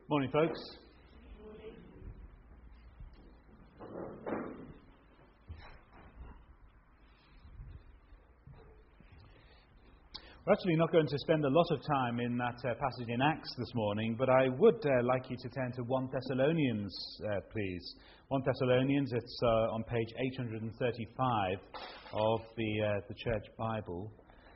Morning, folks. We're actually not going to spend a lot of time in that passage in Acts this morning, but I would like you to turn to 1 Thessalonians, please. 1 Thessalonians, it's on page 835 of the Church Bible.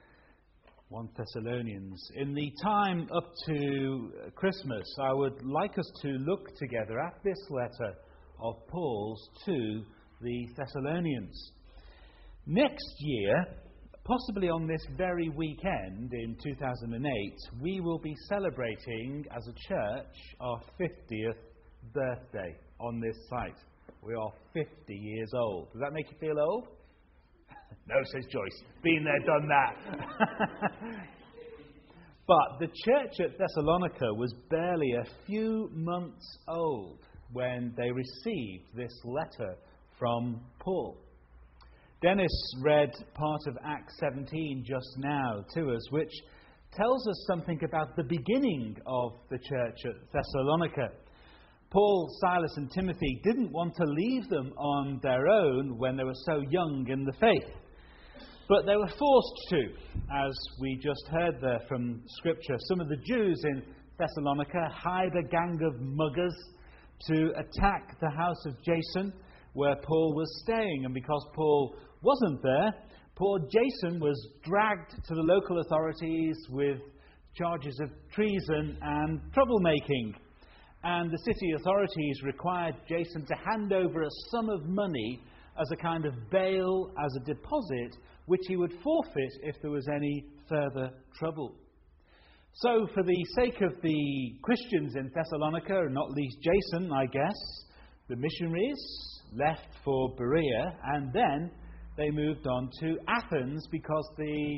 1 Thessalonians. In the time up to Christmas, I would like us to look together at this letter of Paul's to the Thessalonians. Next year, possibly on this very weekend in 2008, we will be celebrating as a church our 50th birthday on this site. We are 50 years old. Does that make you feel old? No, says Joyce. Been there, done that. But the church at Thessalonica was barely a few months old when they received this letter from Paul. Dennis read part of Acts 17 just now to us, which tells us something about the beginning of the church at Thessalonica. Paul, Silas and Timothy didn't want to leave them on their own when they were so young in the faith. But they were forced to, as we just heard there from Scripture. Some of the Jews in Thessalonica hired a gang of muggers to attack the house of Jason, where Paul was staying. And because Paul wasn't there, poor Jason was dragged to the local authorities with charges of treason and troublemaking. And the city authorities required Jason to hand over a sum of money as a kind of bail, as a deposit, which he would forfeit if there was any further trouble. So, for the sake of the Christians in Thessalonica, and not least Jason, I guess, the missionaries left for Berea, and then they moved on to Athens because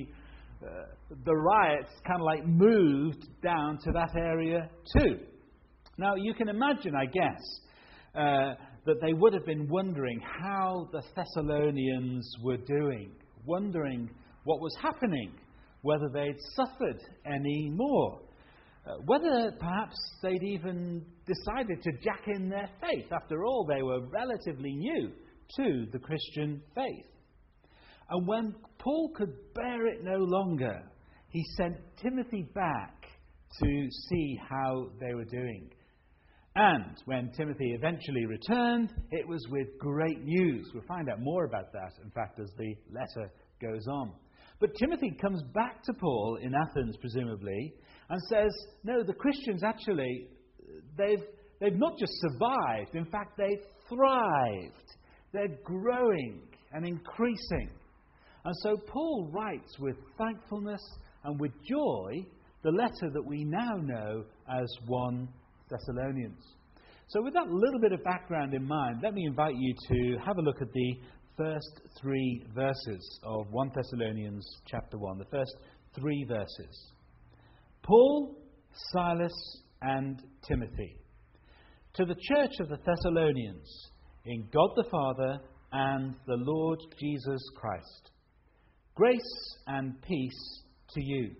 the riots kind of like moved down to that area too. Now, you can imagine, I guess, that they would have been wondering how the Thessalonians were doing, wondering what was happening, whether they'd suffered any more, whether perhaps they'd even decided to jack in their faith. After all, they were relatively new to the Christian faith. And when Paul could bear it no longer, he sent Timothy back to see how they were doing. And when Timothy eventually returned, it was with great news. We'll find out more about that, in fact, as the letter goes on. But Timothy comes back to Paul in Athens, presumably, and says, no, the Christians actually, they've not just survived, in fact, they've thrived. They're growing and increasing. And so Paul writes with thankfulness and with joy the letter that we now know as 1 Thessalonians. So with that little bit of background in mind, let me invite you to have a look at the first 3 verses of 1 Thessalonians chapter 1, the first 3 verses. Paul, Silas, and Timothy, to the church of the Thessalonians, in God the Father and the Lord Jesus Christ, grace and peace to you.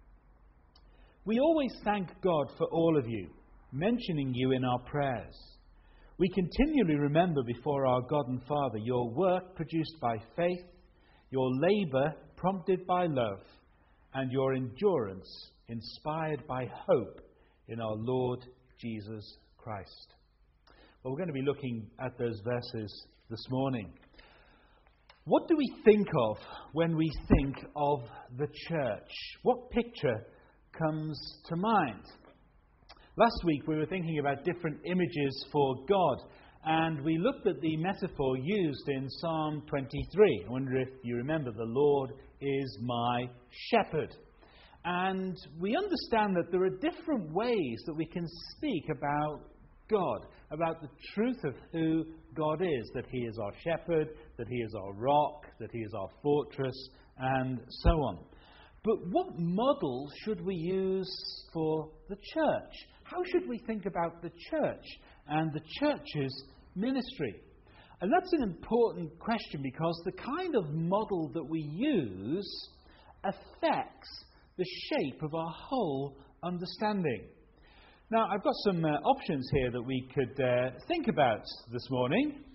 We always thank God for all of you, mentioning you in our prayers. We continually remember before our God and Father your work produced by faith, your labour prompted by love, and your endurance inspired by hope in our Lord Jesus Christ. Well, we're going to be looking at those verses this morning. What do we think of when we think of the church? What picture comes to mind? Last week we were thinking about different images for God, and we looked at the metaphor used in Psalm 23. I wonder if you remember, the Lord is my shepherd. And we understand that there are different ways that we can speak about God, about the truth of who God is, that He is our shepherd, that He is our rock, that He is our fortress, and so on. But what model should we use for the church? How should we think about the church and the church's ministry? And that's an important question because the kind of model that we use affects the shape of our whole understanding. Now, I've got some options here that we could think about this morning.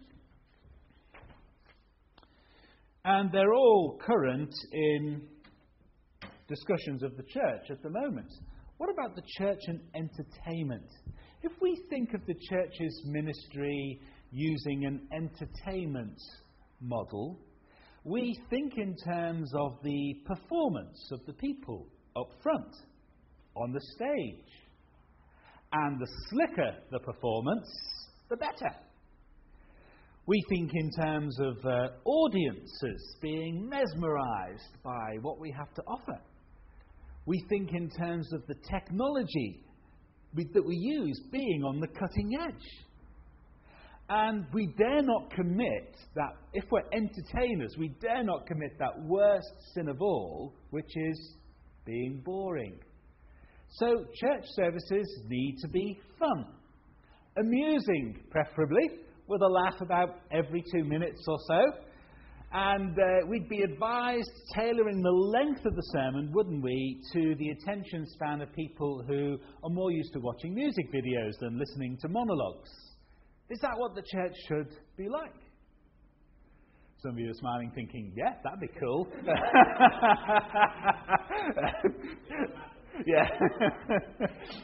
And they're all current in discussions of the church at the moment. What about the church and entertainment? If we think of the church's ministry using an entertainment model, we think in terms of the performance of the people up front, on the stage. And the slicker the performance, the better. We think in terms of audiences being mesmerized by what we have to offer. We think in terms of the technology that we use being on the cutting edge. And we dare not commit that, if we're entertainers, we dare not commit that worst sin of all, which is being boring. So church services need to be fun, amusing preferably, with a laugh about every 2 minutes or so. And we'd be advised tailoring the length of the sermon, wouldn't we, to the attention span of people who are more used to watching music videos than listening to monologues. Is that what the church should be like? Some of you are smiling thinking, yeah, that'd be cool. Yeah.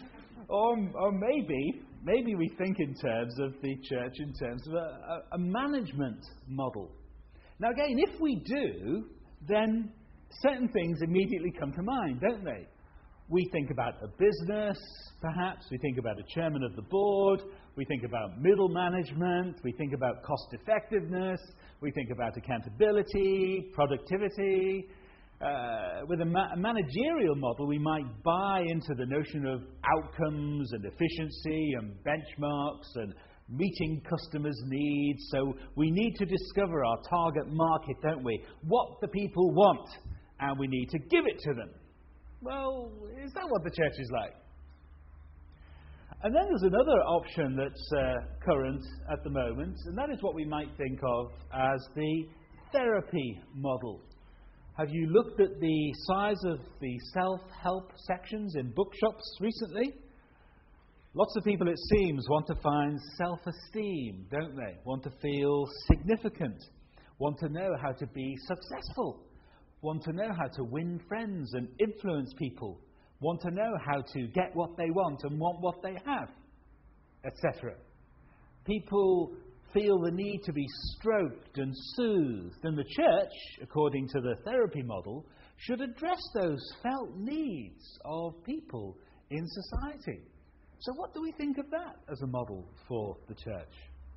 or maybe we think in terms of the church in terms of a management model. Now again, if we do, then certain things immediately come to mind, don't they? We think about a business, perhaps. We think about a chairman of the board. We think about middle management. We think about cost effectiveness. We think about accountability, productivity. With a managerial model, we might buy into the notion of outcomes and efficiency and benchmarks and meeting customers' needs. So we need to discover our target market, don't we? What the people want, and we need to give it to them. Well, is that what the church is like? And then there's another option that's current at the moment, and that is what we might think of as the therapy model. Have you looked at the size of the self-help sections in bookshops recently? Lots of people, it seems, want to find self-esteem, don't they? Want to feel significant, want to know how to be successful, want to know how to win friends and influence people, want to know how to get what they want and want what they have, etc. People feel the need to be stroked and soothed, and the church, according to the therapy model, should address those felt needs of people in society. So what do we think of that as a model for the church?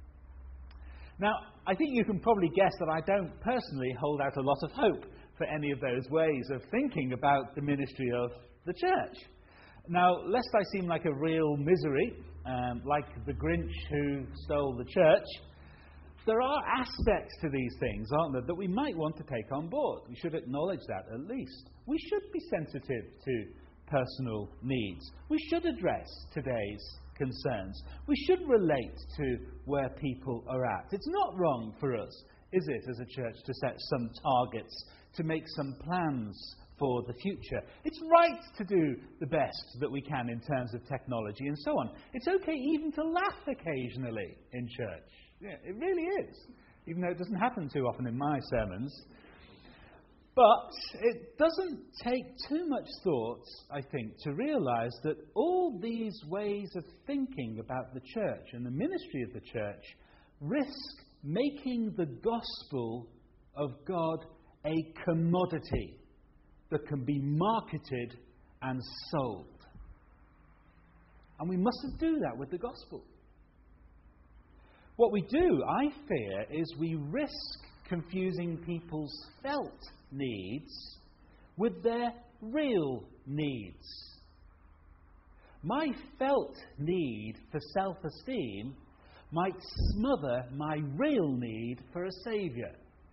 Now, I think you can probably guess that I don't personally hold out a lot of hope for any of those ways of thinking about the ministry of the church. Now, lest I seem like a real misery, like the Grinch who stole the church, there are aspects to these things, aren't there, that we might want to take on board. We should acknowledge that at least. We should be sensitive to personal needs. We should address today's concerns. We should relate to where people are at. It's not wrong for us, is it, as a church, to set some targets, to make some plans for the future. It's right to do the best that we can in terms of technology and so on. It's okay even to laugh occasionally in church. Yeah, it really is, even though it doesn't happen too often in my sermons. But it doesn't take too much thought, I think, to realize that all these ways of thinking about the church and the ministry of the church risk making the gospel of God a commodity that can be marketed and sold. And we mustn't do that with the gospel. What we do, I fear, is we risk confusing people's felt needs with their real needs. My felt need for self-esteem might smother my real need for a saviour.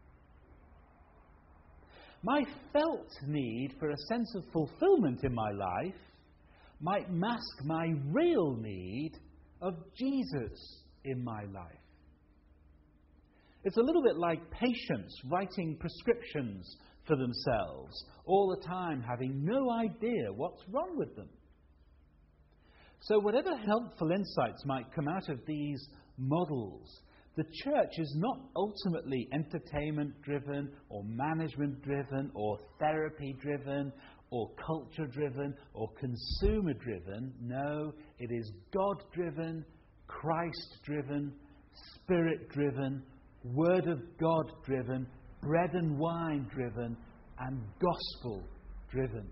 My felt need for a sense of fulfillment in my life might mask my real need of Jesus in my life. It's a little bit like patients writing prescriptions for themselves, all the time having no idea what's wrong with them. So whatever helpful insights might come out of these models, the church is not ultimately entertainment-driven or management-driven or therapy-driven or culture-driven or consumer-driven. No, it is God-driven, Christ-driven, Spirit-driven, Word of God-driven, bread and wine-driven, and gospel-driven.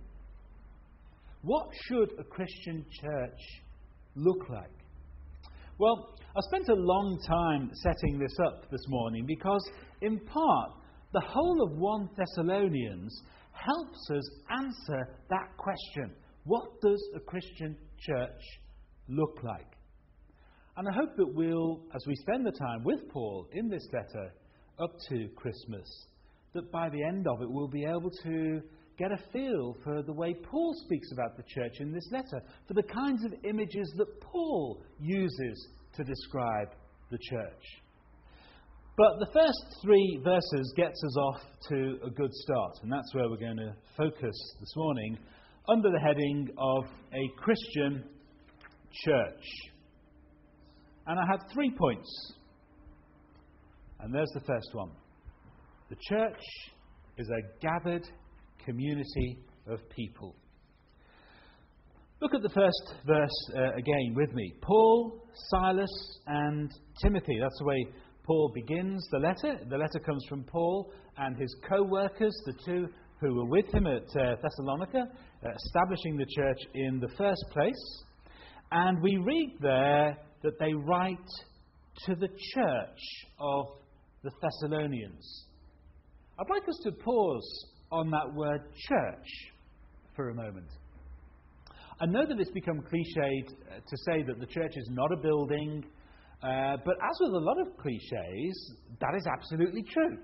What should a Christian church look like? Well, I spent a long time setting this up this morning because, in part, the whole of 1 Thessalonians helps us answer that question. What does a Christian church look like? And I hope that we'll, as we spend the time with Paul in this letter up to Christmas, that by the end of it we'll be able to get a feel for the way Paul speaks about the church in this letter, for the kinds of images that Paul uses to describe the church. But the first 3 verses gets us off to a good start, and that's where we're going to focus this morning, under the heading of a Christian church. And I have 3 points. And there's the first one. The church is a gathered community of people. Look at the first verse again with me. Paul, Silas, and Timothy. That's the way Paul begins the letter. The letter comes from Paul and his co-workers, the 2 who were with him at Thessalonica, establishing the church in the first place. And we read there that they write to the church of the Thessalonians. I'd like us to pause on that word church for a moment. I know that it's become cliched to say that the church is not a building, but as with a lot of cliches, that is absolutely true.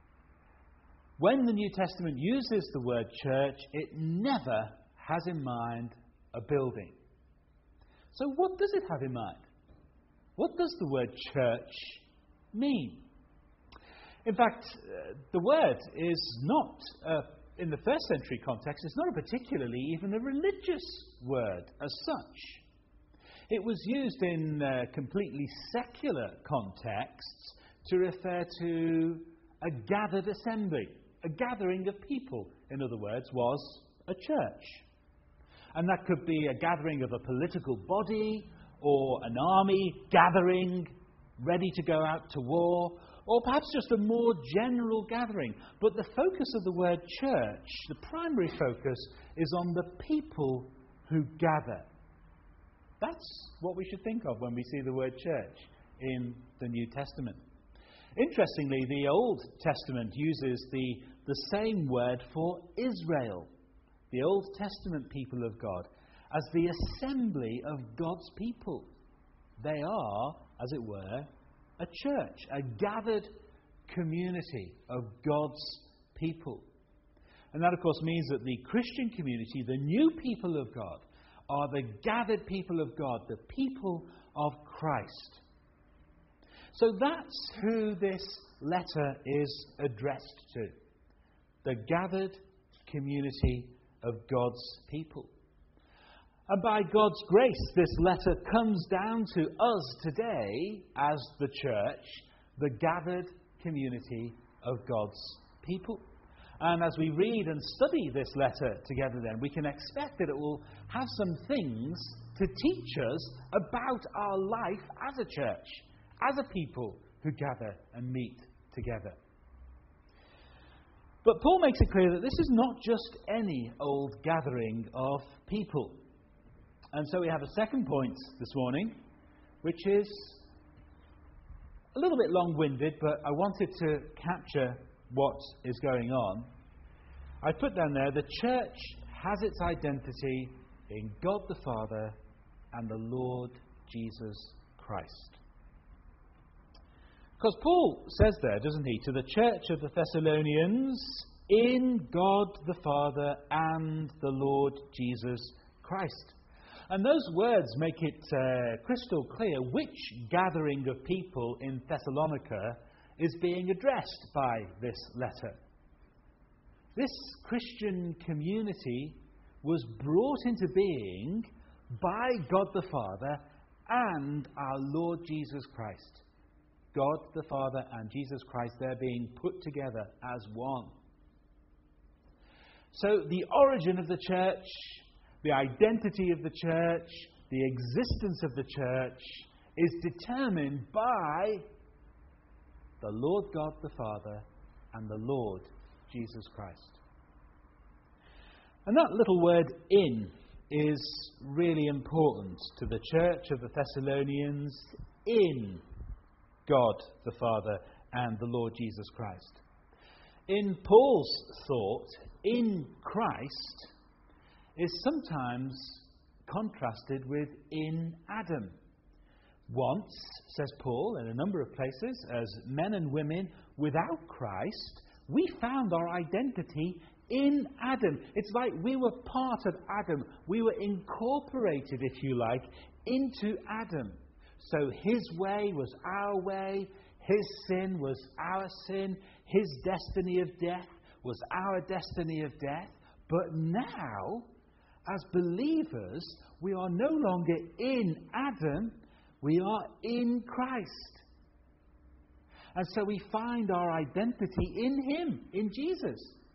When the New Testament uses the word church, it never has in mind a building. So what does it have in mind? What does the word church mean? In fact, the word is not, in the first century context, it's not a particularly even a religious word as such. It was used in completely secular contexts to refer to a gathered assembly. A gathering of people, in other words, was a church. And that could be a gathering of a political body or an army gathering, ready to go out to war, or perhaps just a more general gathering. But the focus of the word church, the primary focus, is on the people who gather. That's what we should think of when we see the word church in the New Testament. Interestingly, the Old Testament uses the same word for Israel, the Old Testament people of God, as the assembly of God's people. They are, as it were, a church, a gathered community of God's people. And that, of course, means that the Christian community, the new people of God, are the gathered people of God, the people of Christ. So that's who this letter is addressed to. The gathered community of God's people. And by God's grace, this letter comes down to us today as the church, the gathered community of God's people. And as we read and study this letter together then, we can expect that it will have some things to teach us about our life as a church, as a people who gather and meet together. But Paul makes it clear that this is not just any old gathering of people. And so we have a second point this morning, which is a little bit long-winded, but I wanted to capture what is going on. I put down there, the church has its identity in God the Father and the Lord Jesus Christ. Because Paul says there, doesn't he, to the church of the Thessalonians, in God the Father and the Lord Jesus Christ. And those words make it crystal clear which gathering of people in Thessalonica is being addressed by this letter. This Christian community was brought into being by God the Father and our Lord Jesus Christ. God the Father and Jesus Christ, they're being put together as one. So the origin of the church, the identity of the church, the existence of the church is determined by the Lord God the Father and the Lord Jesus Christ. And that little word "in" is really important to the church of the Thessalonians, in God the Father and the Lord Jesus Christ. In Paul's thought, in Christ is sometimes contrasted with in Adam. Once, says Paul in a number of places, as men and women without Christ, we found our identity in Adam. It's like we were part of Adam. We were incorporated, if you like, into Adam. So his way was our way, his sin was our sin, his destiny of death was our destiny of death. But now, as believers, we are no longer in Adam, we are in Christ. And so we find our identity in him, in Jesus.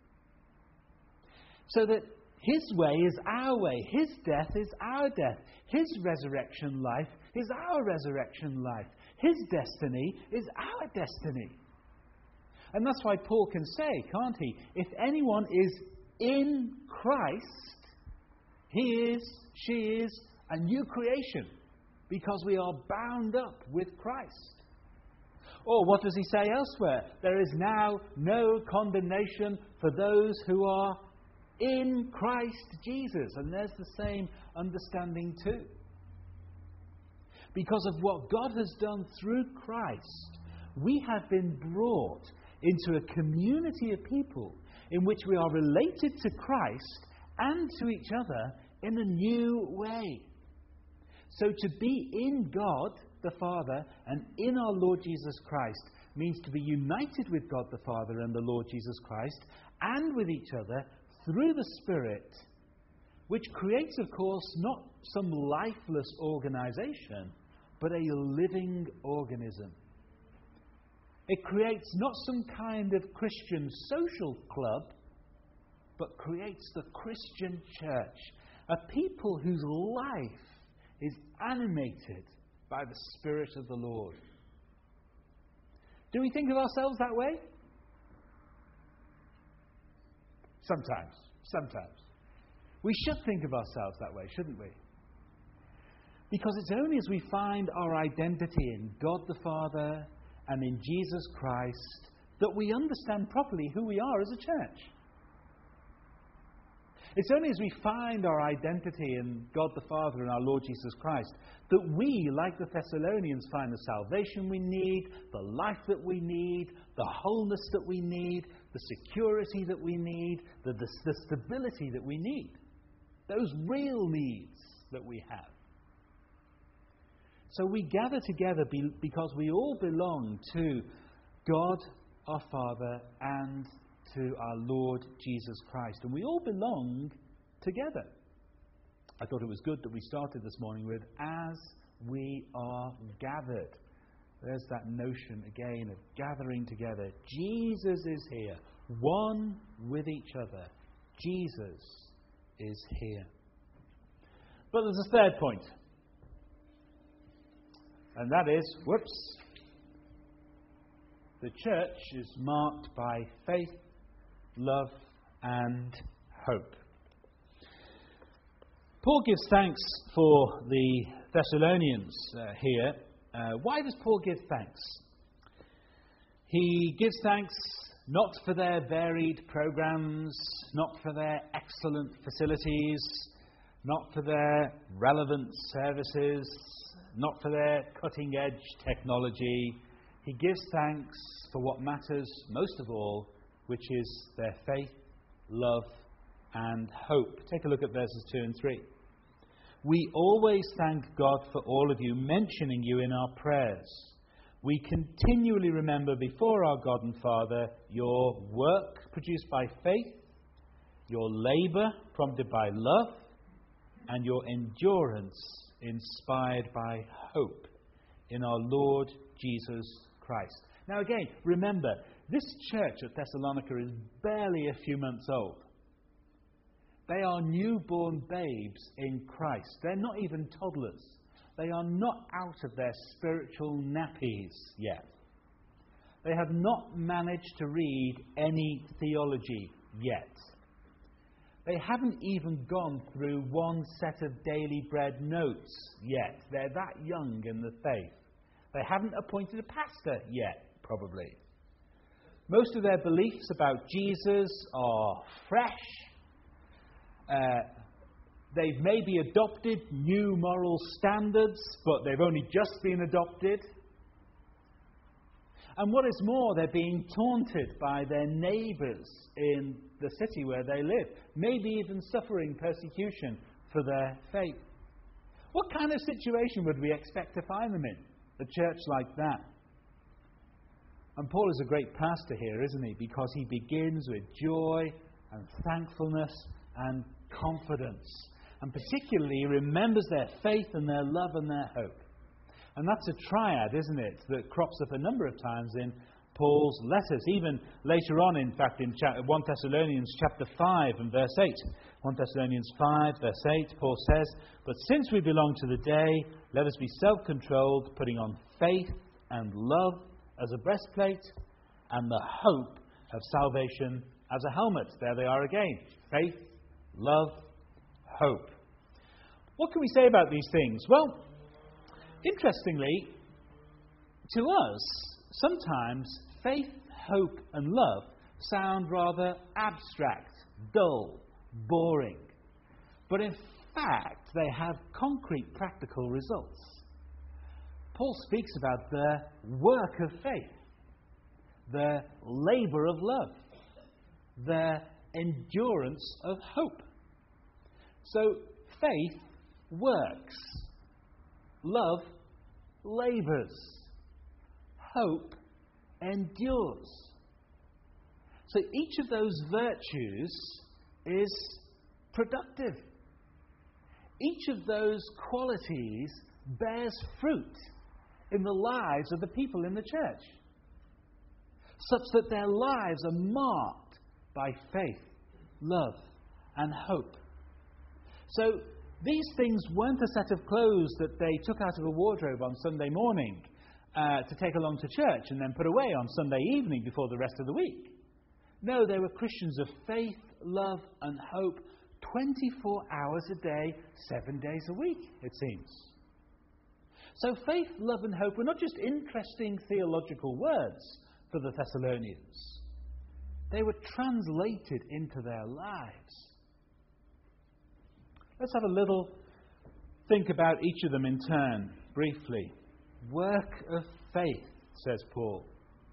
So that his way is our way, his death is our death, his resurrection life is our resurrection life, his destiny is our destiny. And that's why Paul can say, can't he, if anyone is in Christ, he is, she is a new creation, because we are bound up with Christ. Or what does he say elsewhere? There is now no condemnation for those who are in Christ Jesus. And there's the same understanding too. Because of what God has done through Christ, we have been brought into a community of people in which we are related to Christ and to each other in a new way. So to be in God the Father and in our Lord Jesus Christ means to be united with God the Father and the Lord Jesus Christ and with each other through the Spirit, which creates, of course, not some lifeless organization, but a living organism. It creates not some kind of Christian social club, but creates the Christian church, a people whose life is animated by the Spirit of the Lord. Do we think of ourselves that way? Sometimes. We should think of ourselves that way, shouldn't we? Because it's only as we find our identity in God the Father and in Jesus Christ that we understand properly who we are as a church. It's only as we find our identity in God the Father and our Lord Jesus Christ that we, like the Thessalonians, find the salvation we need, the life that we need, the wholeness that we need, the security that we need, the stability that we need. Those real needs that we have. So we gather together because we all belong to God our Father and to our Lord Jesus Christ. And we all belong together. I thought it was good that we started this morning with, as we are gathered. There's that notion again of gathering together. Jesus is here, one with each other. Jesus is here. But there's a third point. And that is, the church is marked by faith, love, and hope. Paul gives thanks for the Thessalonians here. Why does Paul give thanks? He gives thanks not for their varied programs, not for their excellent facilities, not for their relevant services, not for their cutting-edge technology. He gives thanks for what matters most of all, which is their faith, love, and hope. Take a look at verses 2 and 3. We always thank God for all of you, mentioning you in our prayers. We continually remember before our God and Father your work produced by faith, your labour prompted by love, and your endurance inspired by hope in our Lord Jesus Christ. Now again, remember, this church at Thessalonica is barely a few months old. They are newborn babes in Christ. They're not even toddlers. They are not out of their spiritual nappies yet. They have not managed to read any theology yet. They haven't even gone through one set of daily bread notes yet. They're that young in the faith. They haven't appointed a pastor yet, probably. Most of their beliefs about Jesus are fresh. They've maybe adopted new moral standards, but they've only just been adopted. And what is more, they're being taunted by their neighbours in the city where they live, maybe even suffering persecution for their faith. What kind of situation would we expect to find them in? A church like that. And Paul is a great pastor here, isn't he? Because he begins with joy and thankfulness and confidence. And particularly he remembers their faith and their love and their hope. And that's a triad, isn't it, that crops up a number of times in Paul's letters. Even later on, in fact, in 1 Thessalonians chapter 5 and verse 8. 1 Thessalonians 5, verse 8, Paul says, "But since we belong to the day, let us be self-controlled, putting on faith and love as a breastplate, and the hope of salvation as a helmet." There they are again. Faith, love, hope. What can we say about these things? Well, interestingly, to us, sometimes faith, hope, and love sound rather abstract, dull, boring. But in fact, they have concrete practical results. Paul speaks about the work of faith, the labour of love, the endurance of hope. So faith works, love labours, hope endures. So each of those virtues is productive. Each of those qualities bears fruit in the lives of the people in the church, such that their lives are marked by faith, love, and hope. So these things weren't a set of clothes that they took out of a wardrobe on Sunday morning to take along to church and then put away on Sunday evening before the rest of the week. No, they were Christians of faith, love, and hope 24 hours a day, 7 days a week, it seems. So faith, love, and hope were not just interesting theological words for the Thessalonians. They were translated into their lives. Let's have a little think about each of them in turn, briefly. Work of faith, says Paul.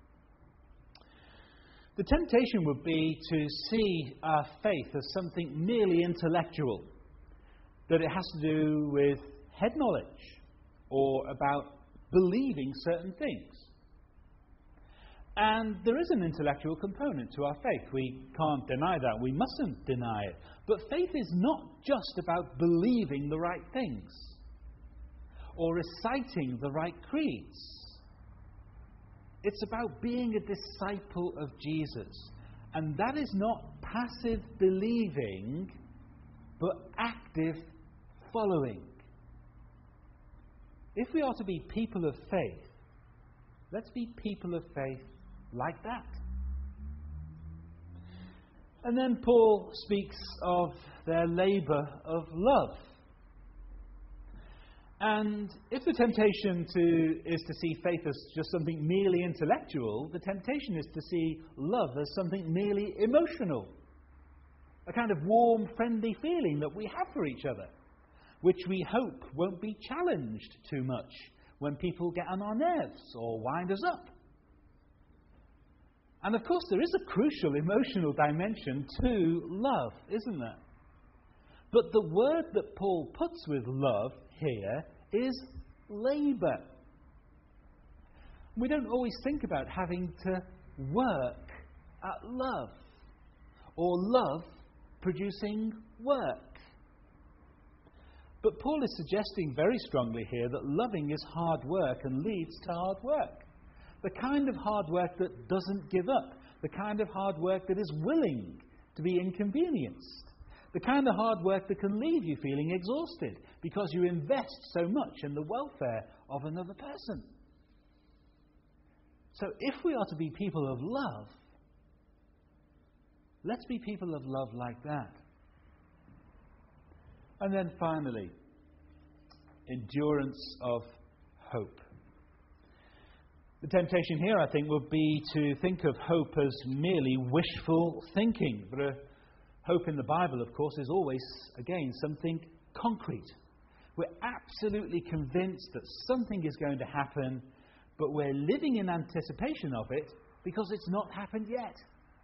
The temptation would be to see our faith as something merely intellectual, that it has to do with head knowledge or about believing certain things. And there is an intellectual component to our faith. We can't deny that. We mustn't deny it. But faith is not just about believing the right things or reciting the right creeds. It's about being a disciple of Jesus. And that is not passive believing, but active following. If we are to be people of faith, let's be people of faith like that. And then Paul speaks of their labour of love. And if the temptation is to see faith as just something merely intellectual, the temptation is to see love as something merely emotional. A kind of warm, friendly feeling that we have for each other, which we hope won't be challenged too much when people get on our nerves or wind us up. And of course, there is a crucial emotional dimension to love, isn't there? But the word that Paul puts with love here is labour. We don't always think about having to work at love, or love producing work. But Paul is suggesting very strongly here that loving is hard work and leads to hard work. The kind of hard work that doesn't give up. The kind of hard work that is willing to be inconvenienced. The kind of hard work that can leave you feeling exhausted because you invest so much in the welfare of another person. So if we are to be people of love, let's be people of love like that. And then finally, endurance of hope. The temptation here, I think, would be to think of hope as merely wishful thinking. But hope in the Bible, of course, is always, again, something concrete. We're absolutely convinced that something is going to happen, but we're living in anticipation of it because it's not happened yet.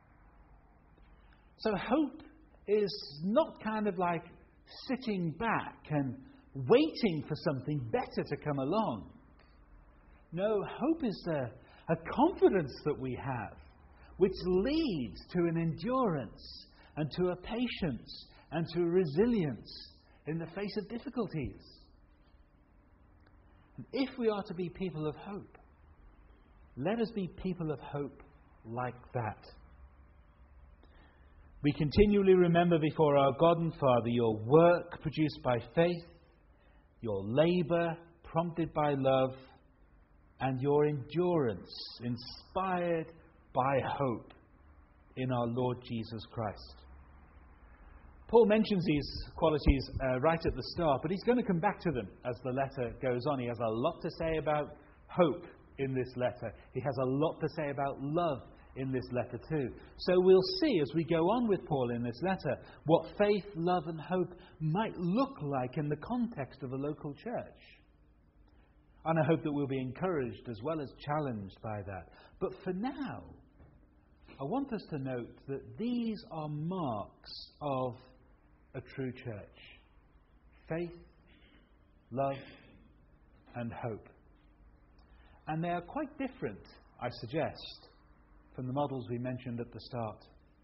So hope is not kind of like sitting back and waiting for something better to come along. No, hope is a confidence that we have, which leads to an endurance and to a patience and to a resilience in the face of difficulties. And if we are to be people of hope, let us be people of hope like that. We continually remember before our God and Father your work produced by faith, your labour prompted by love, and your endurance inspired by hope in our Lord Jesus Christ. Paul mentions these qualities right at the start, but he's going to come back to them as the letter goes on. He has a lot to say about hope in this letter. He has a lot to say about love in this letter too. So we'll see as we go on with Paul in this letter what faith, love and hope might look like in the context of a local church. And I hope that we'll be encouraged as well as challenged by that. But for now, I want us to note that these are marks of a true church. Faith, love, and hope. And they are quite different, I suggest, from the models we mentioned at the start.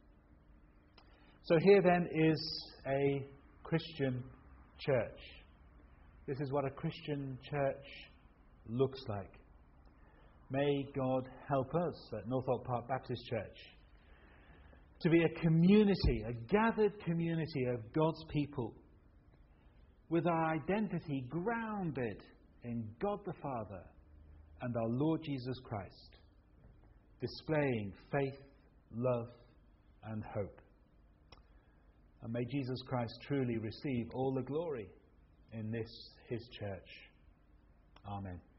So here then is a Christian church. This is what a Christian church looks like. May God help us at Northolt Park Baptist Church to be a community, a gathered community of God's people with our identity grounded in God the Father and our Lord Jesus Christ, displaying faith, love and hope. And may Jesus Christ truly receive all the glory in this, his church. Amen.